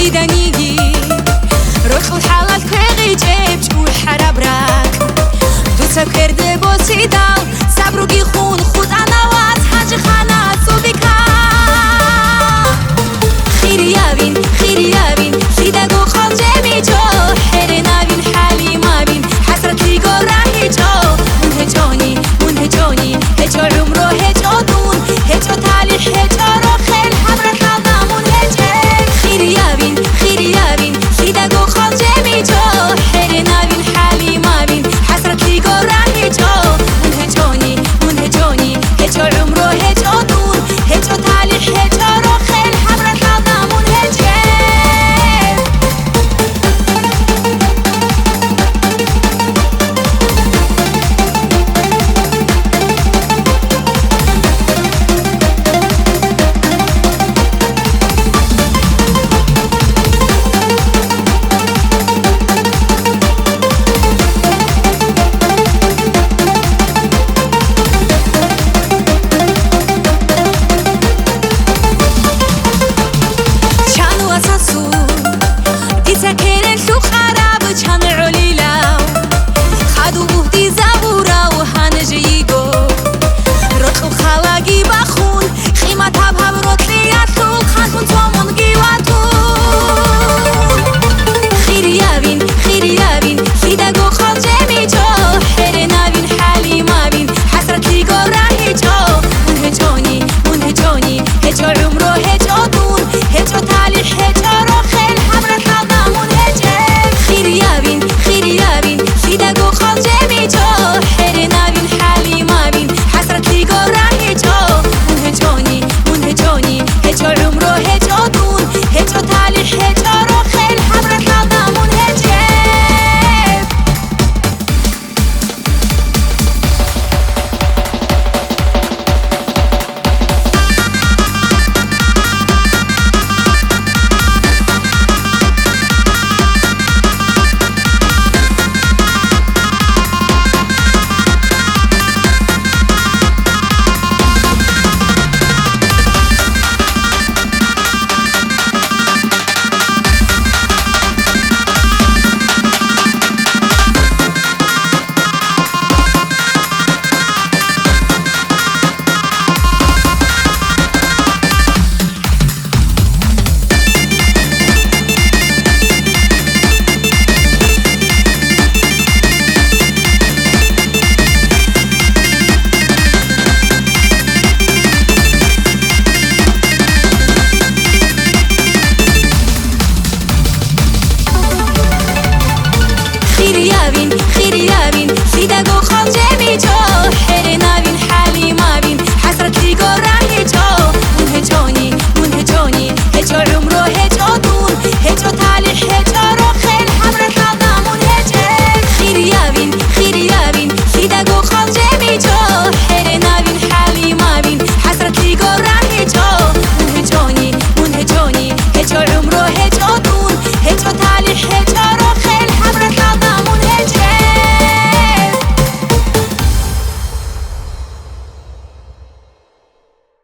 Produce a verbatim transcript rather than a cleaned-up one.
دیدنیگی روی خود حالت پیغی جیب چگوی حرابرک دوست کرده باسی داو صبروگی خون خود انوات حج خانات صوبی کن خیری یابین خیری یابین خیدگو خال جمی جو حری نابین حالی مابین حسرت لیگو راهی جو منه جونی منه جونی هجو عمرو هجو دون هجو تالیح هجو رو خیل حبرت لازمون هجه خیری یابین خیری یابین خیدگو خال جمی جو حری نابین حالی مابین حسرت لیگو راهی جو منه جونی منه جونی هجو عمرو هجو دون هجو تالیح هجو رو خیل حبرت لازمون هجه هجو عمرو هجو دون هجو تالیح هجو رو خیل حبرت لازمون هجه خیری یابین خیری یابین خیدگو خال جمی جو حری نابین حالی مابین حسرت لیگو راهی جو منه جونی منه جونی هجو عمرو هجو دون هجو تالیح هجو